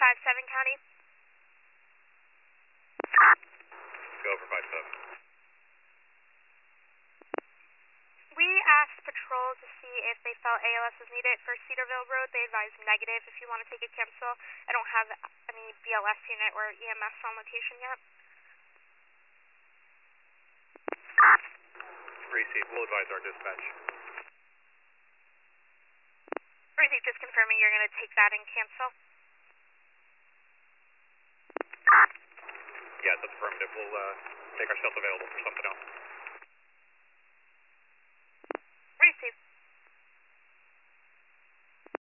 57 County. Go over 57. We asked patrol to see if they felt ALS was needed for Cedarville Road. They advised negative. If you want to take a cancel, I don't have any BLS unit or EMS on location yet. Receive. We'll advise our dispatch. Receive, just confirming you're going to take that and cancel. Yes, that's affirmative. We'll take ourselves available for something else.